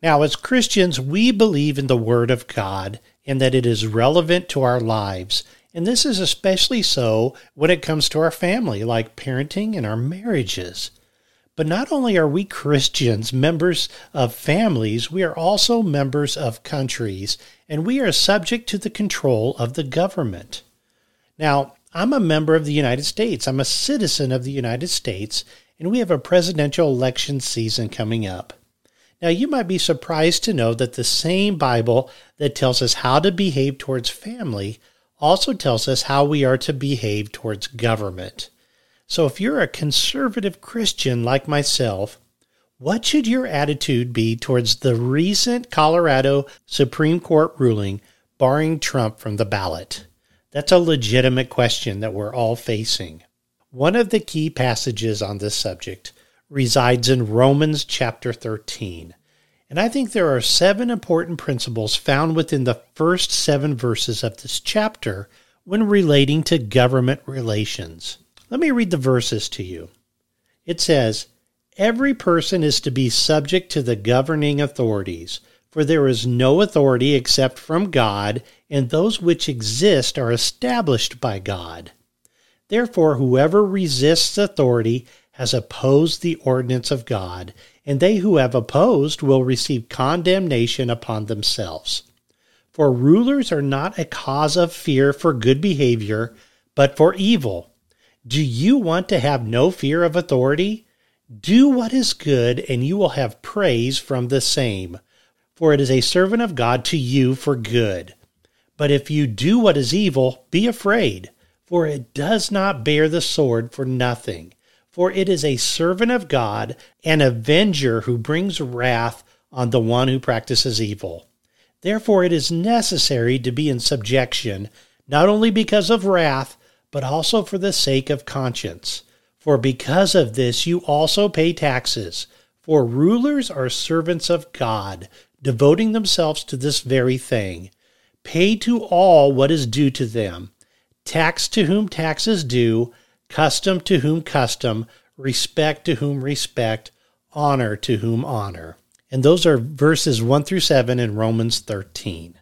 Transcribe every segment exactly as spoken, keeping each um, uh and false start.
Now, as Christians, we believe in the Word of God and that it is relevant to our lives. And this is especially so when it comes to our family, like parenting and our marriages. But not only are we Christians, members of families, we are also members of countries, and we are subject to the control of the government. Now, I'm a member of the United States. I'm a citizen of the United States, and we have a presidential election season coming up. Now, you might be surprised to know that the same Bible that tells us how to behave towards family also tells us how we are to behave towards government. So if you're a conservative Christian like myself, what should your attitude be towards the recent Colorado Supreme Court ruling barring Trump from the ballot? That's a legitimate question that we're all facing. One of the key passages on this subject resides in Romans chapter thirteen. And I think there are seven important principles found within the first seven verses of this chapter when relating to government relations. Let me read the verses to you. It says, "Every person is to be subject to the governing authorities, for there is no authority except from God, and those which exist are established by God. Therefore, whoever resists authority has opposed the ordinance of God, and they who have opposed will receive condemnation upon themselves. For rulers are not a cause of fear for good behavior, but for evil. Do you want to have no fear of authority? Do what is good, and you will have praise from the same, for it is a servant of God to you for good. But if you do what is evil, be afraid, for it does not bear the sword for nothing. For it is a servant of God, an avenger who brings wrath on the one who practices evil. Therefore it is necessary to be in subjection, not only because of wrath, but also for the sake of conscience. For because of this you also pay taxes. For rulers are servants of God, devoting themselves to this very thing. Pay to all what is due to them. Tax to whom tax is due, custom to whom custom, respect to whom respect, honor to whom honor." And those are verses one through seven in Romans thirteen.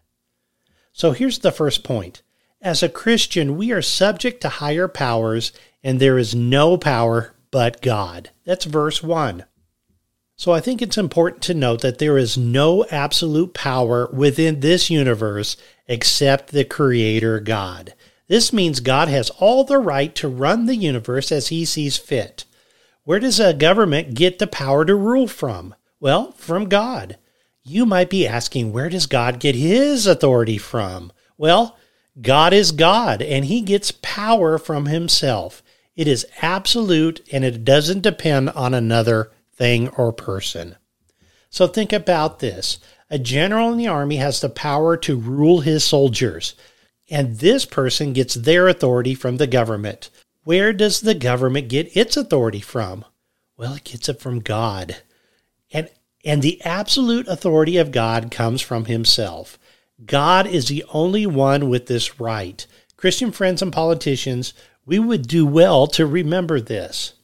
So here's the first point. As a Christian, we are subject to higher powers, and there is no power but God. That's verse one. So I think it's important to note that there is no absolute power within this universe except the Creator God. This means God has all the right to run the universe as he sees fit. Where does a government get the power to rule from? Well, from God. You might be asking, where does God get his authority from? Well, God is God, and he gets power from himself. It is absolute, and it doesn't depend on another thing or person. So think about this. A general in the army has the power to rule his soldiers, and this person gets their authority from the government. Where does the government get its authority from? Well, it gets it from God. And, and the absolute authority of God comes from himself. God is the only one with this right. Christian friends and politicians, we would do well to remember this.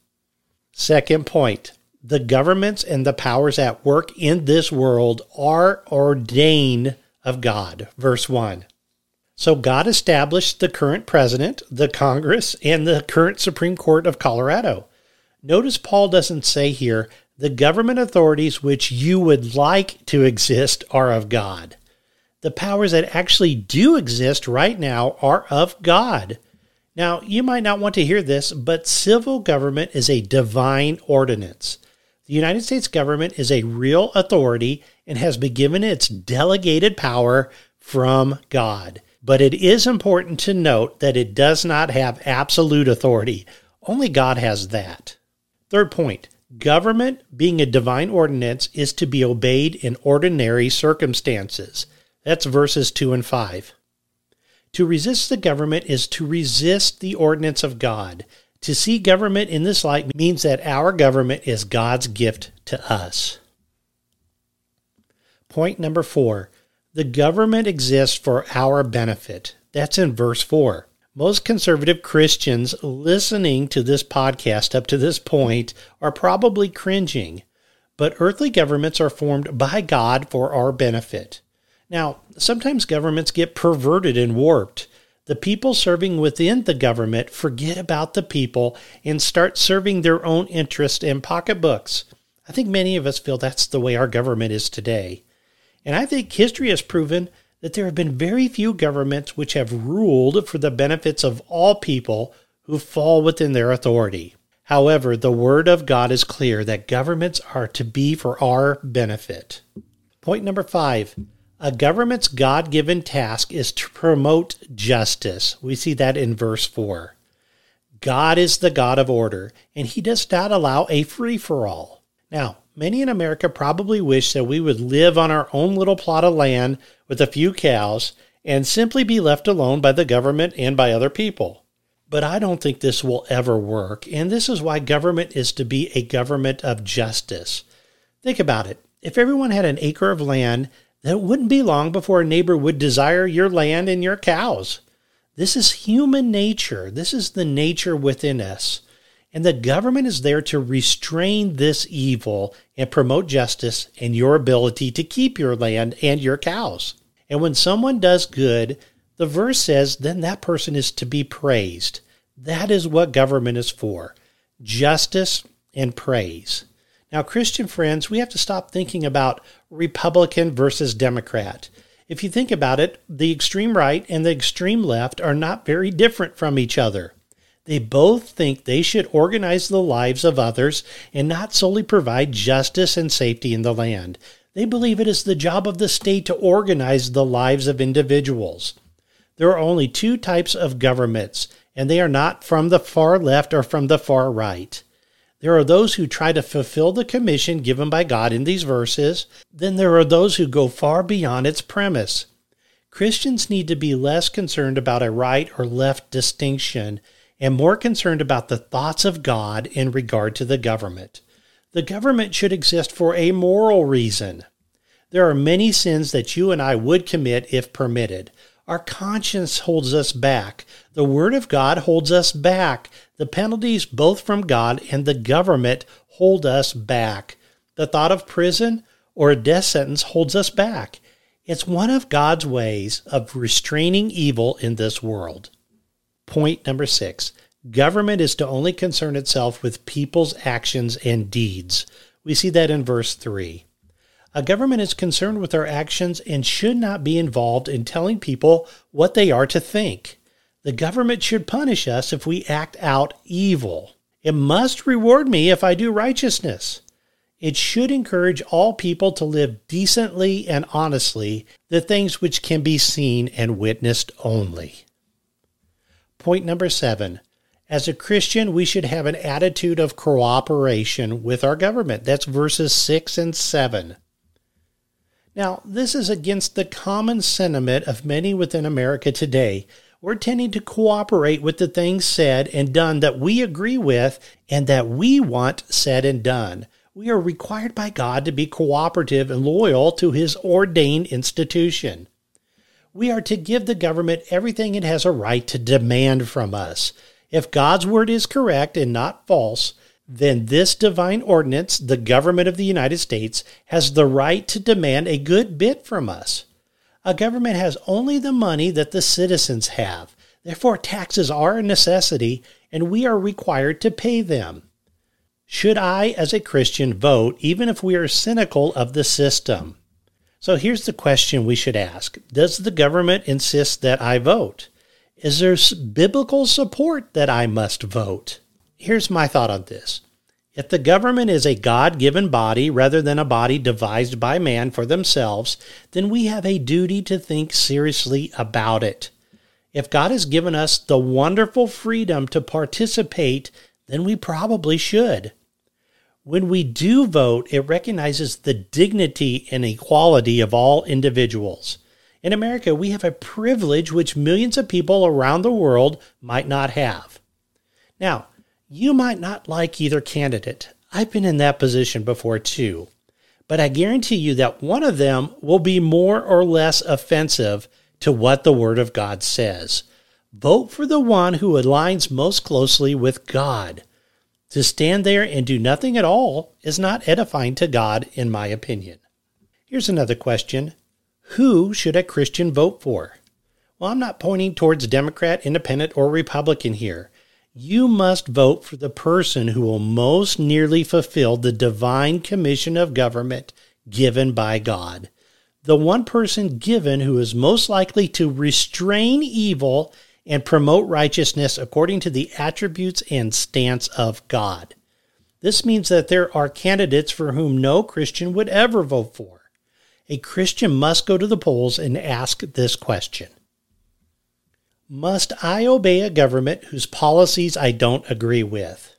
Second point, the governments and the powers at work in this world are ordained of God. Verse one. So God established the current president, the Congress, and the current Supreme Court of Colorado. Notice Paul doesn't say here, the government authorities which you would like to exist are of God. The powers that actually do exist right now are of God. Now, you might not want to hear this, but civil government is a divine ordinance. The United States government is a real authority and has been given its delegated power from God. But it is important to note that it does not have absolute authority. Only God has that. Third point, government, being a divine ordinance, is to be obeyed in ordinary circumstances. That's verses two and five. To resist the government is to resist the ordinance of God. To see government in this light means that our government is God's gift to us. Point number four. The government exists for our benefit. That's in verse four. Most conservative Christians listening to this podcast up to this point are probably cringing. but earthly governments are formed by God for our benefit. Now, sometimes governments get perverted and warped. The people serving within the government forget about the people and start serving their own interests and pocketbooks. I think many of us feel that's the way our government is today. And I think history has proven that there have been very few governments which have ruled for the benefits of all people who fall within their authority. However, the Word of God is clear that governments are to be for our benefit. Point number five. A government's God-given task is to promote justice. We see that in verse four. God is the God of order, and He does not allow a free-for-all. Now, many in America probably wish that we would live on our own little plot of land with a few cows and simply be left alone by the government and by other people. But I don't think this will ever work, and this is why government is to be a government of justice. Think about it. If everyone had an acre of land, then it wouldn't be long before a neighbor would desire your land and your cows. This is human nature. This is the nature within us. And the government is there to restrain this evil and promote justice and your ability to keep your land and your cows. And when someone does good, the verse says, then that person is to be praised. That is what government is for. Justice and praise. Now, Christian friends, we have to stop thinking about Republican versus Democrat. If you think about it, the extreme right and the extreme left are not very different from each other. They both think they should organize the lives of others and not solely provide justice and safety in the land. They believe it is the job of the state to organize the lives of individuals. There are only two types of governments, and they are not from the far left or from the far right. There are those who try to fulfill the commission given by God in these verses. Then there are those who go far beyond its premise. Christians need to be less concerned about a right or left distinction and more concerned about the thoughts of God in regard to the government. The government should exist for a moral reason. There are many sins that you and I would commit if permitted. Our conscience holds us back. The Word of God holds us back. The penalties, both from God and the government, hold us back. The thought of prison or a death sentence holds us back. It's one of God's ways of restraining evil in this world. Point number six. Government is to only concern itself with people's actions and deeds. We see that in verse three. A government is concerned with our actions and should not be involved in telling people what they are to think. The government should punish us if we act out evil. It must reward me if I do righteousness. It should encourage all people to live decently and honestly, the things which can be seen and witnessed only. Point number seven. As a Christian, we should have an attitude of cooperation with our government. That's verses six and seven. Now, this is against the common sentiment of many within America today. We're tending to cooperate with the things said and done that we agree with and that we want said and done. We are required by God to be cooperative and loyal to His ordained institution. We are to give the government everything it has a right to demand from us. If God's word is correct and not false, then this divine ordinance, the government of the United States, has the right to demand a good bit from us. A government has only the money that the citizens have. Therefore, taxes are a necessity, and we are required to pay them. Should I, as a Christian, vote even if we are cynical of the system? So here's the question we should ask. Does the government insist that I vote? Is there biblical support that I must vote? Here's my thought on this. If the government is a God-given body rather than a body devised by man for themselves, then we have a duty to think seriously about it. If God has given us the wonderful freedom to participate, then we probably should. When we do vote, it recognizes the dignity and equality of all individuals. In America, we have a privilege which millions of people around the world might not have. Now, you might not like either candidate. I've been in that position before too. But I guarantee you that one of them will be more or less offensive to what the Word of God says. Vote for the one who aligns most closely with God. To stand there and do nothing at all is not edifying to God, in my opinion. Here's another question. Who should a Christian vote for? Well, I'm not pointing towards Democrat, Independent, or Republican here. You must vote for the person who will most nearly fulfill the divine commission of government given by God. The one person given who is most likely to restrain evil and promote righteousness according to the attributes and stance of God. This means that there are candidates for whom no Christian would ever vote for. A Christian must go to the polls and ask this question. Must I obey a government whose policies I don't agree with?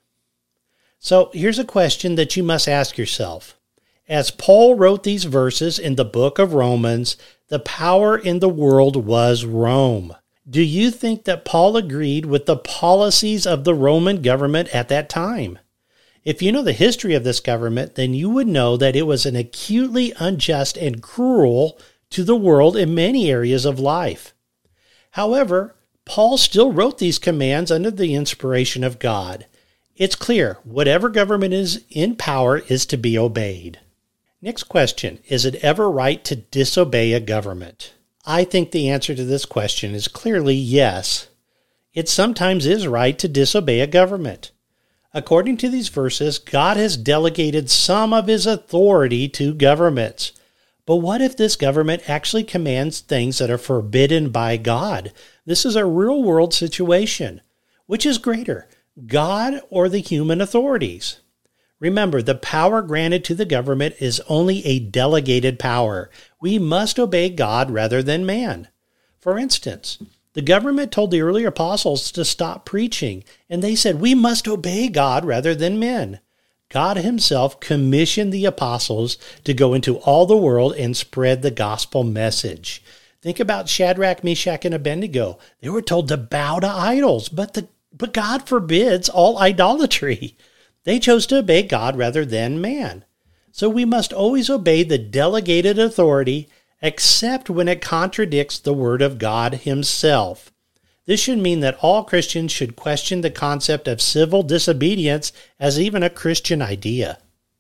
So here's a question that you must ask yourself. As Paul wrote these verses in the book of Romans, the power in the world was Rome. Do you think that Paul agreed with the policies of the Roman government at that time? If you know the history of this government, then you would know that it was an acutely unjust and cruel to the world in many areas of life. However, Paul still wrote these commands under the inspiration of God. It's clear, whatever government is in power is to be obeyed. Next question, is it ever right to disobey a government? I think the answer to this question is clearly yes. It sometimes is right to disobey a government. According to these verses, God has delegated some of his authority to governments. But what if this government actually commands things that are forbidden by God? This is a real-world situation. Which is greater, God or the human authorities? Remember, the power granted to the government is only a delegated power. We must obey God rather than man. For instance, the government told the early apostles to stop preaching, and they said, we must obey God rather than men. God himself commissioned the apostles to go into all the world and spread the gospel message. Think about Shadrach, Meshach, and Abednego. They were told to bow to idols, but, the, but God forbids all idolatry. They chose to obey God rather than man. So we must always obey the delegated authority except when it contradicts the Word of God himself. This should mean that all Christians should question the concept of civil disobedience as even a Christian idea.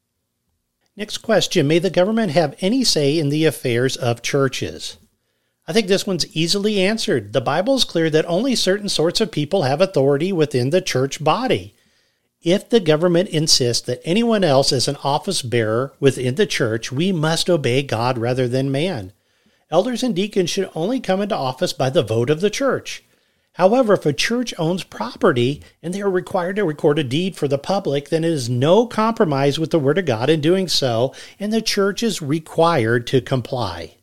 Next question, may the government have any say in the affairs of churches? I think this one's easily answered. The Bible is clear that only certain sorts of people have authority within the church body. If the government insists that anyone else is an office bearer within the church, we must obey God rather than man. Elders and deacons should only come into office by the vote of the church. However, if a church owns property and they are required to record a deed for the public, then it is no compromise with the Word of God in doing so, and the church is required to comply.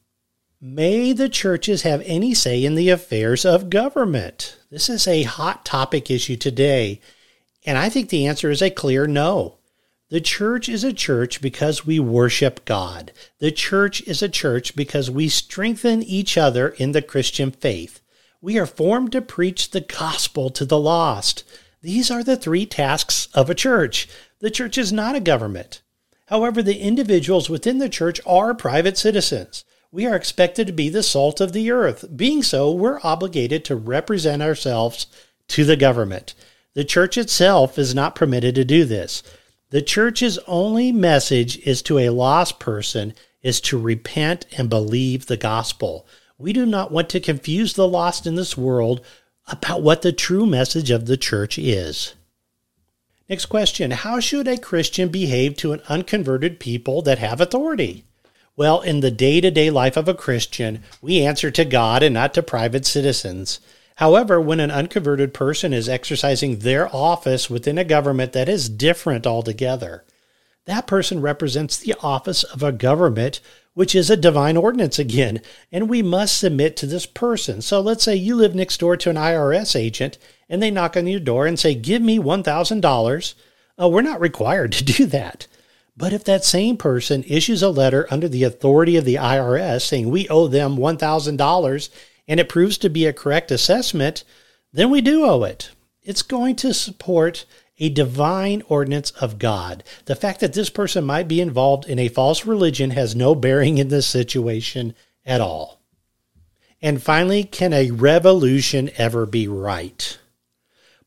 May the churches have any say in the affairs of government? This is a hot topic issue today. And I think the answer is a clear no. The church is a church because we worship God. The church is a church because we strengthen each other in the Christian faith. We are formed to preach the gospel to the lost. These are the three tasks of a church. The church is not a government. However, the individuals within the church are private citizens. We are expected to be the salt of the earth. Being so, we're obligated to represent ourselves to the government. The church itself is not permitted to do this. The church's only message is to a lost person is to repent and believe the gospel. We do not want to confuse the lost in this world about what the true message of the church is. Next question, how should a Christian behave to an unconverted people that have authority? Well, in the day-to-day life of a Christian, we answer to God and not to private citizens. However, when an unconverted person is exercising their office within a government that is different altogether, that person represents the office of a government, which is a divine ordinance again, and we must submit to this person. So let's say you live next door to an I R S agent, and they knock on your door and say, give me one thousand dollars. Uh, we're not required to do that. But if that same person issues a letter under the authority of the I R S saying we owe them one thousand dollars, and it proves to be a correct assessment, then we do owe it. It's going to support a divine ordinance of God. The fact that this person might be involved in a false religion has no bearing in this situation at all. And finally, can a revolution ever be right?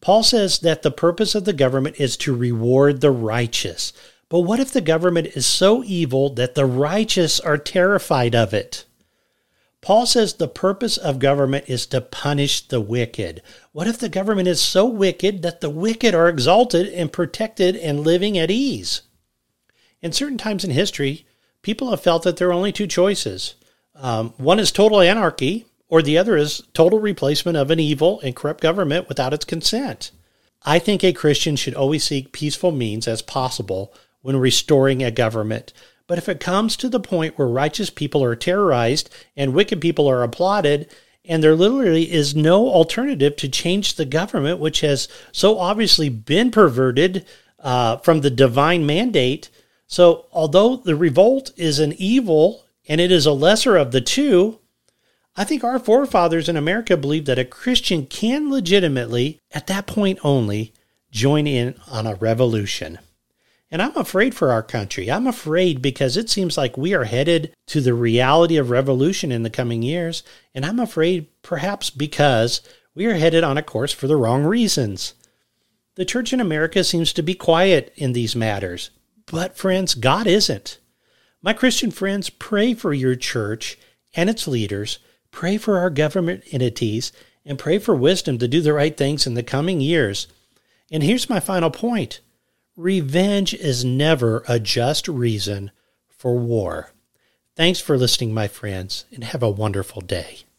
Paul says that the purpose of the government is to reward the righteous. But what if the government is so evil that the righteous are terrified of it? Paul says the purpose of government is to punish the wicked. What if the government is so wicked that the wicked are exalted and protected and living at ease? In certain times in history, people have felt that there are only two choices. Um, one is total anarchy, or the other is total replacement of an evil and corrupt government without its consent. I think a Christian should always seek peaceful means as possible when restoring a government. But if it comes to the point where righteous people are terrorized and wicked people are applauded, and there literally is no alternative to change the government, which has so obviously been perverted uh, from the divine mandate. So although the revolt is an evil and it is a lesser of the two, I think our forefathers in America believed that a Christian can legitimately, at that point only, join in on a revolution. And I'm afraid for our country. I'm afraid because it seems like we are headed to the reality of revolution in the coming years. And I'm afraid perhaps because we are headed on a course for the wrong reasons. The church in America seems to be quiet in these matters. But friends, God isn't. My Christian friends, pray for your church and its leaders. Pray for our government entities and pray for wisdom to do the right things in the coming years. And here's my final point. Revenge is never a just reason for war. Thanks for listening, my friends, and have a wonderful day.